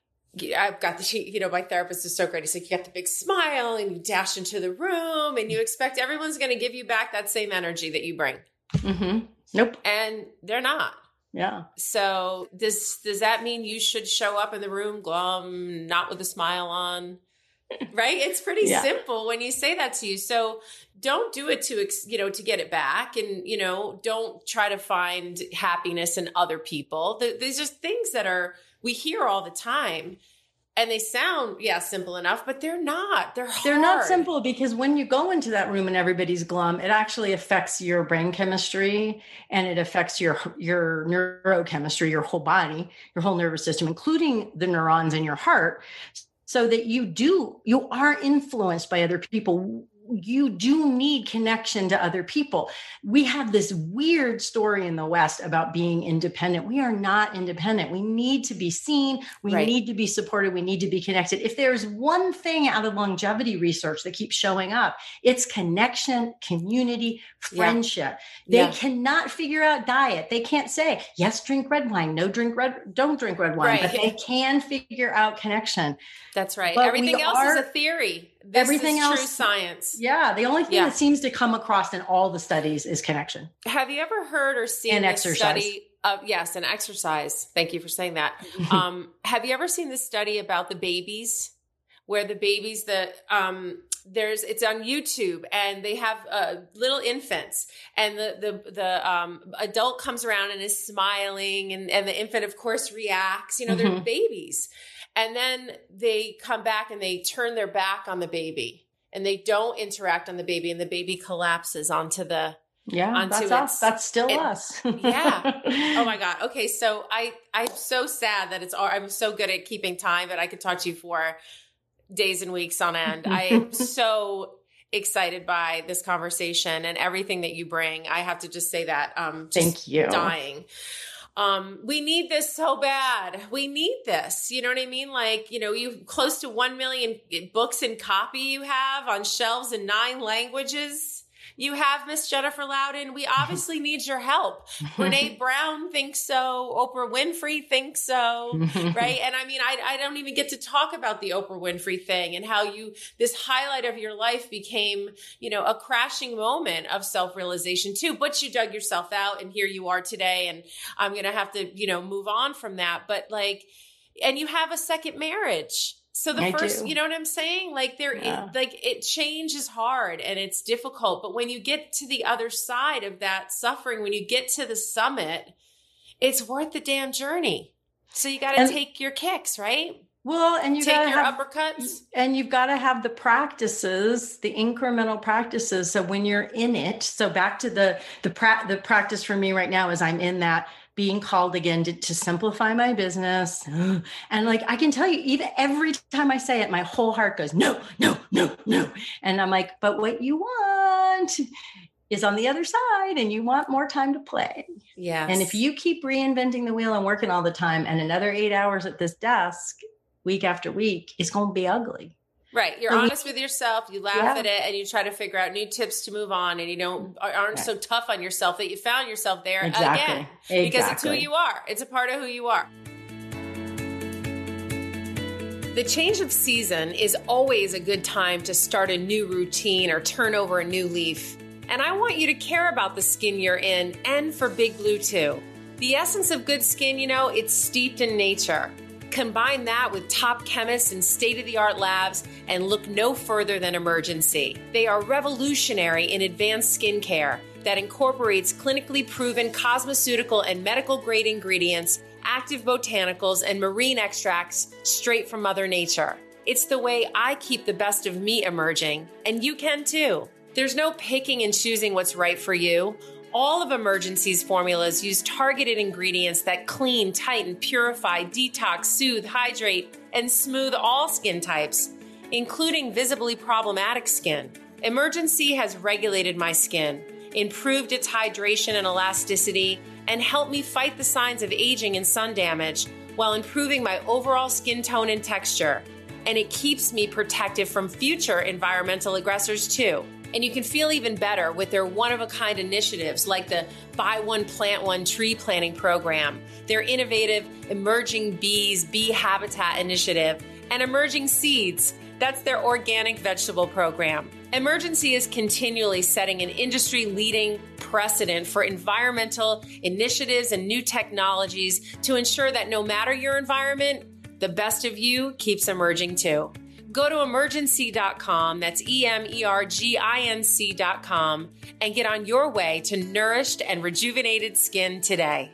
I've got the, you know, my therapist is so great. He's like, you got the big smile and you dash into the room and you expect everyone's going to give you back that same energy that you bring. Mm-hmm. Nope. And they're not. Yeah. So does, does that mean you should show up in the room glum, not with a smile on? Right? It's pretty yeah. simple when you say that to you. So don't do it to, you know, to get it back. And, you know, don't try to find happiness in other people. There's just things that are, we hear all the time. And they sound, yeah, simple enough, but they're not. They're hard. They're not simple because when you go into that room and everybody's glum, it actually affects your brain chemistry and it affects your your neurochemistry, your whole body, your whole nervous system, including the neurons in your heart, so that you do, you are influenced by other people. You do need connection to other people. We have this weird story in the West about being independent. We are not independent. We need to be seen. We right. need to be supported. We need to be connected. If there's one thing out of longevity research that keeps showing up, it's connection, community, friendship. Yeah. They yeah. cannot figure out diet. They can't say, yes, drink red wine, no drink red, don't drink red wine, right. but they can figure out connection. That's right. But everything else are, is a theory. This everything is else, true science. Yeah. The only thing yeah. that seems to come across in all the studies is connection. Have you ever heard or seen and this exercise. study of, yes, and exercise. Thank you for saying that. um, have you ever seen this study about the babies where the babies that, um, there's, it's on YouTube and they have uh, little infants and the, the, the um, adult comes around and is smiling and, and the infant of course reacts, you know, Mm-hmm. they're babies. And then they come back and they turn their back on the baby and they don't interact on the baby and the baby collapses onto the, yeah, onto that's its, us. That's still it, us. yeah. Oh my God. Okay. So I, I'm so sad that it's, I'm so good at keeping time that I could talk to you for days and weeks on end. I am so excited by this conversation and everything that you bring. I have to just say that. Um, just Thank you. Dying. Um, we need this so bad. We need this. You know what I mean? Like, you know, you close to one million books and copy you have on shelves in nine languages. You have, Miss Jennifer Louden. We obviously need your help. Brene Brown thinks so. Oprah Winfrey thinks so. Right. And I mean, I, I don't even get to talk about the Oprah Winfrey thing and how you, this highlight of your life became, you know, a crashing moment of self-realization too, but you dug yourself out and here you are today. And I'm going to have to, you know, move on from that. But like, and you have a second marriage. So the I first, do. you know what I'm saying? Like there, Yeah. it, like it change is hard and it's difficult. But when you get to the other side of that suffering, when you get to the summit, it's worth the damn journey. So you got to take your kicks, right? Well, and you take gotta your have, uppercuts, and you've got to have the practices, the incremental practices. So when you're in it, so back to the the pra- the practice for me right now is I'm in that being called again to, to simplify my business. And like, I can tell you, even every time I say it, my whole heart goes, no, no, no, no. And I'm like, but what you want is on the other side and you want more time to play. Yes. And if you keep reinventing the wheel and working all the time and another eight hours at this desk, week after week, it's going to be ugly. Right. You're So you- honest with yourself. You laugh Yeah. at it and you try to figure out new tips to move on and you don't aren't so tough on yourself that you found yourself there Exactly. again. Because it's who Exactly. you are. It's a part of who you are. The change of season is always a good time to start a new routine or turn over a new leaf. And I want you to care about the skin you're in and for Big Blue too. The essence of good skin, you know, it's steeped in nature. Combine that with top chemists and state-of-the-art labs and look no further than Emergency. They are revolutionary in advanced skincare that incorporates clinically proven cosmeceutical and medical-grade ingredients, active botanicals, and marine extracts straight from Mother Nature. It's the way I keep the best of me emerging, and you can too. There's no picking and choosing what's right for you. All of Emergency's formulas use targeted ingredients that clean, tighten, purify, detox, soothe, hydrate, and smooth all skin types, including visibly problematic skin. Emergency has regulated my skin, improved its hydration and elasticity, and helped me fight the signs of aging and sun damage while improving my overall skin tone and texture. And it keeps me protected from future environmental aggressors too. And you can feel even better with their one-of-a-kind initiatives like the Buy One, Plant One tree planting program, their innovative Emerging Bees Bee Habitat initiative, and Emerging Seeds. That's their organic vegetable program. Emergency is continually setting an industry-leading precedent for environmental initiatives and new technologies to ensure that no matter your environment, the best of you keeps emerging too. Go to emergency dot com, that's E M E R G I N C dot com, and get on your way to nourished and rejuvenated skin today.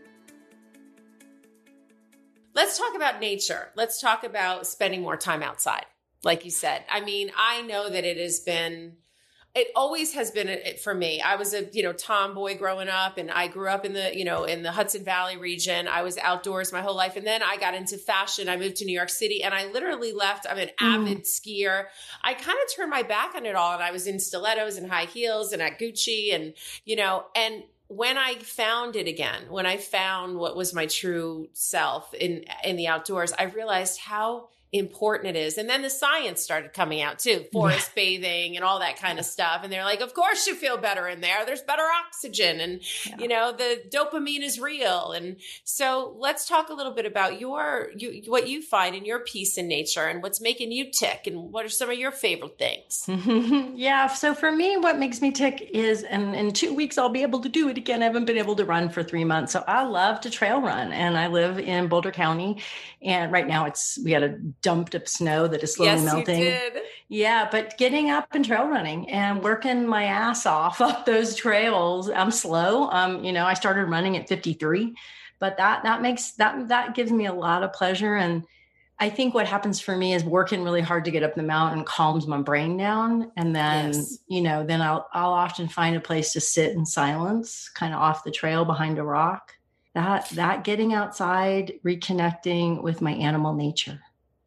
Let's talk about nature. Let's talk about spending more time outside, like you said. I mean, I know that it has been, it always has been a, for me. I was a, you know, tomboy growing up, and I grew up in the, you know, in the Hudson Valley region. I was outdoors my whole life. And then I got into fashion. I moved to New York City, and I literally left. I'm an avid mm. skier. I kind of turned my back on it all. And I was in stilettos and high heels and at Gucci, and, you know, and when I found it again, when I found what was my true self in, in the outdoors, I realized how important it is. And then the science started coming out too, forest yeah. bathing and all that kind of stuff. And they're like, of course you feel better in there. There's better oxygen, and, yeah. you know, the dopamine is real. And so let's talk a little bit about your, you, what you find in your peace in nature and what's making you tick, and what are some of your favorite things? Yeah. So for me, what makes me tick is, and in two weeks, I'll be able to do it again. I haven't been able to run for three months. So I love to trail run, and I live in Boulder County. And right now it's, we had a dumped up snow that is slowly yes, melting. You did. Yeah, but getting up and trail running and working my ass off up those trails. I'm slow. Um, you know, I started running at fifty-three, but that that makes that that gives me a lot of pleasure. And I think what happens for me is working really hard to get up the mountain calms my brain down. And then, yes. you know, then I'll I'll often find a place to sit in silence, kind of off the trail behind a rock. That that getting outside, reconnecting with my animal nature.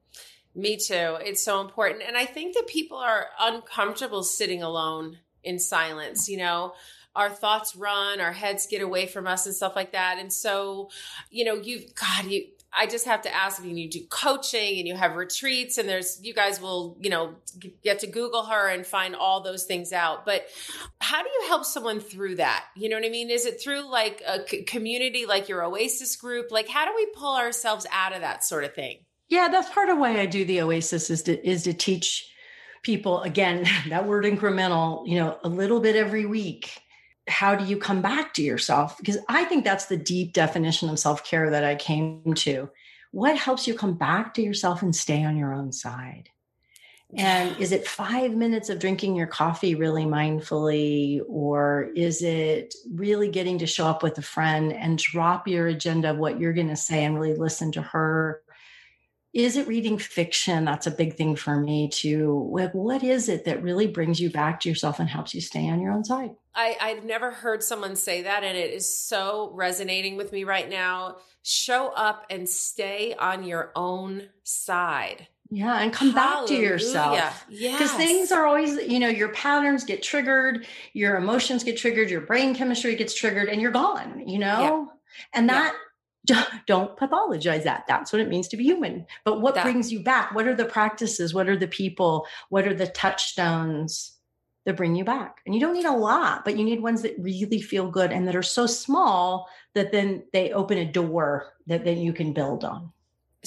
Me too. It's so important. And I think that people are uncomfortable sitting alone in silence. You know, our thoughts run, our heads get away from us and stuff like that. And so, you know, you, God, you, I just have to ask if you do coaching and you have retreats, and there's, you guys will, you know, get to Google her and find all those things out. But how do you help someone through that? You know what I mean? Is it through like a c- community, like your Oasis group? Like, how do we pull ourselves out of that sort of thing? Yeah, that's part of why I do the Oasis, is to, is to teach people, again, that word incremental, you know, a little bit every week. How do you come back to yourself? Because I think that's the deep definition of self-care that I came to. What helps you come back to yourself and stay on your own side? And is it five minutes of drinking your coffee really mindfully? Or is it really getting to show up with a friend and drop your agenda of what you're going to say and really listen to her? Is it reading fiction? That's a big thing for me too. What is it that really brings you back to yourself and helps you stay on your own side? I, I've never heard someone say that, and it is so resonating with me right now. Show up and stay on your own side. Yeah, and come Hallelujah. Back to yourself. Yes. Because things are always, you know, your patterns get triggered, your emotions get triggered, your brain chemistry gets triggered, and you're gone, you know? Yeah. And that... Yeah. Don't pathologize that. That's what it means to be human. But what that, brings you back? What are the practices? What are the people? What are the touchstones that bring you back? And you don't need a lot, but you need ones that really feel good and that are so small that then they open a door that then you can build on.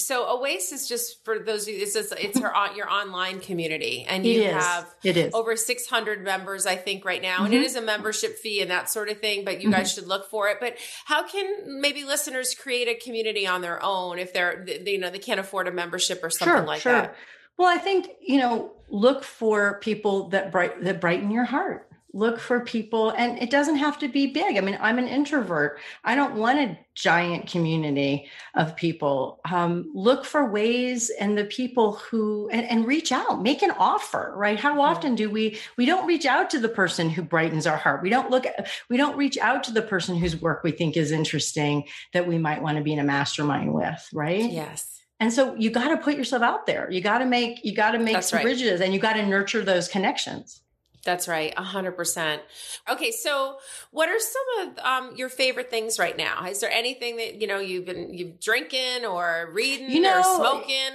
So Oasis, just for those of you, it's just, it's her your online community, and It you is. have It is. over six hundred members, I think, right now, Mm-hmm. and it is a membership fee and that sort of thing. But you Mm-hmm. guys should look for it. But how can maybe listeners create a community on their own if they're they, you know they can't afford a membership or something Sure, like sure. that? Well, I think, you know, look for people that bright that brighten your heart. Look for people, and it doesn't have to be big. I mean, I'm an introvert. I don't want a giant community of people. Um, look for ways and the people who, and, and reach out, make an offer, right? How often do we, we don't reach out to the person who brightens our heart. We don't look at, we don't reach out to the person whose work we think is interesting that we might want to be in a mastermind with, right? Yes. And so you got to put yourself out there. You got to make, you got to make That's some right. bridges, and you got to nurture those connections. That's right. A hundred percent. Okay. So what are some of um, your favorite things right now? Is there anything that, you know, you've been, you've drinking or reading You know, or smoking?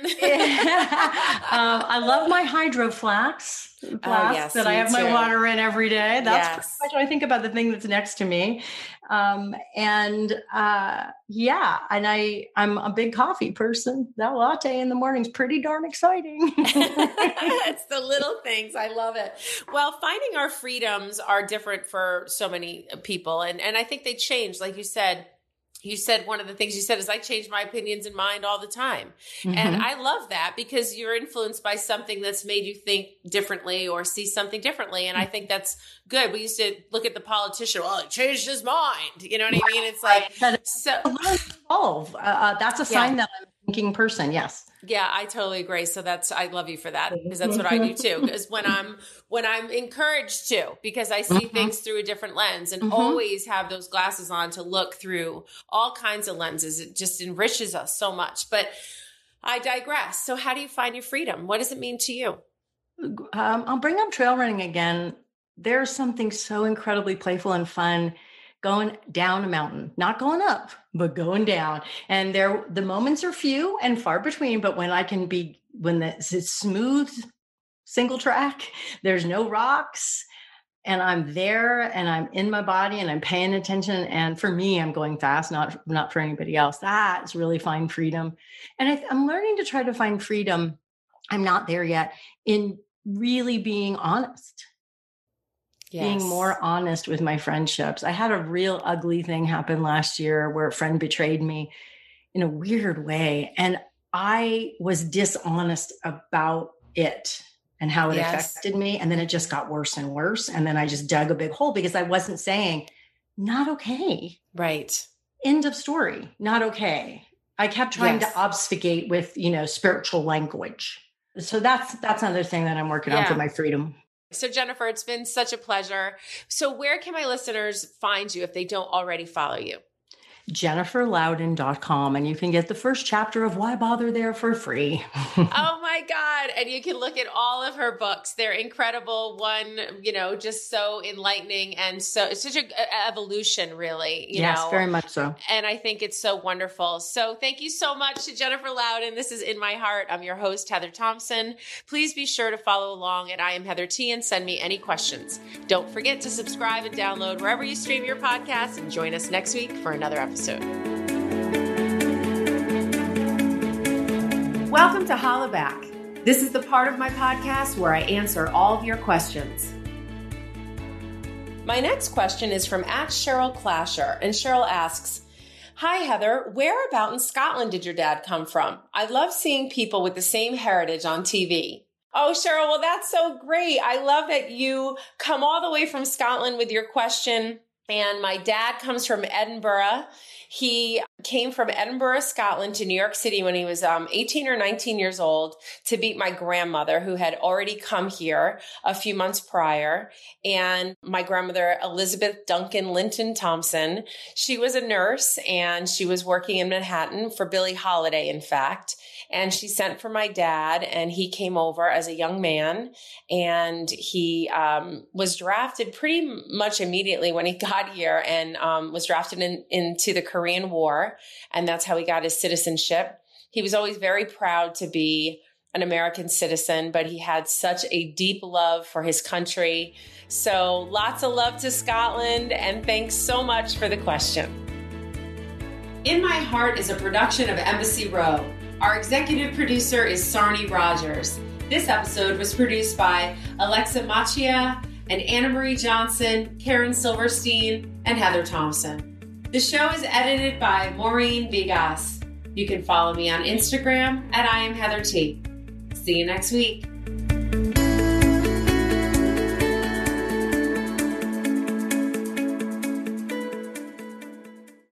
um, I love my Hydro Flask, flask Oh, yes, that I me have my too. water in every day. That's Yes. pretty much what I think about the thing that's next to me. Um, and uh, yeah, and I, I'm a big coffee person. That latte in the morning is pretty darn exciting. It's the little things. I love it. Well, finding our freedoms are different for so many people. And, and I think they change. Like you said, you said one of the things you said is I change my opinions and mind all the time. Mm-hmm. And I love that because you're influenced by something that's made you think differently or see something differently. And I think that's good. We used to look at the politician, well, he changed his mind. You know what I mean? It's like, so evolve. Uh, uh, that's a sign Yeah. that I'm a thinking person. Yes. yeah, I totally agree. So that's, I love you for that because that's what I do too. Because when I'm, when I'm encouraged to, because I see things through a different lens and always have those glasses on to look through all kinds of lenses. It just enriches us so much. But I digress. So how do you find your freedom? What does it mean to you? Um, I'll bring up trail running again. There's something so incredibly playful and fun going down a mountain, not going up, but going down. And there, the moments are few and far between, but when I can be, when it's a smooth single track, there's no rocks, and I'm there and I'm in my body and I'm paying attention. And for me, I'm going fast, not, not for anybody else. That's really find freedom. And I, I'm learning to try to find freedom. I'm not there yet in really being honest. Yes. Being more honest with my friendships. I had a real ugly thing happen last year where a friend betrayed me in a weird way. And I was dishonest about it and how it Yes. affected me. And then it just got worse and worse. And then I just dug a big hole because I wasn't saying, not okay. Right. End of story. Not okay. I kept trying Yes. to obfuscate with, you know, spiritual language. So that's, that's another thing that I'm working on Yeah. for my freedom. So Jennifer, it's been such a pleasure. So where can my listeners find you if they don't already follow you? jennifer loudon dot com, and you can get the first chapter of Why Bother There for free. Oh my God. And you can look at all of her books. They're incredible. One, you know, just so enlightening. And so it's such an evolution, really. You Yes, know? very much so. And I think it's so wonderful. So thank you so much to Jennifer Loudon. This is In My Heart. I'm your host, Heather Thompson. Please be sure to follow along at I Am Heather T and send me any questions. Don't forget to subscribe and download wherever you stream your podcasts, and join us next week for another episode. Welcome to Hollaback. This is the part of my podcast where I answer all of your questions. My next question is from at Cheryl Clasher, and Cheryl asks, hi, Heather, where about in Scotland did your dad come from? I love seeing people with the same heritage on T V. Oh, Cheryl, well, that's so great. I love that you come all the way from Scotland with your question. And my dad comes from Edinburgh. He came from Edinburgh, Scotland to New York City when he was um, eighteen or nineteen years old to meet my grandmother, who had already come here a few months prior. And my grandmother, Elizabeth Duncan Linton Thompson, she was a nurse and she was working in Manhattan for Billie Holiday, in fact. And she sent for my dad, and he came over as a young man, and he um, was drafted pretty much immediately when he got here, and um, was drafted in, into the Korean War. And that's how he got his citizenship. He was always very proud to be an American citizen, but he had such a deep love for his country. So lots of love to Scotland, and thanks so much for the question. In My Heart is a production of Embassy Row. Our executive producer is Sarni Rogers. This episode was produced by Alexa Machia and Anna Marie Johnson, Karen Silverstein, and Heather Thompson. The show is edited by Maureen Vigas. You can follow me on Instagram at I am Heather T. See you next week.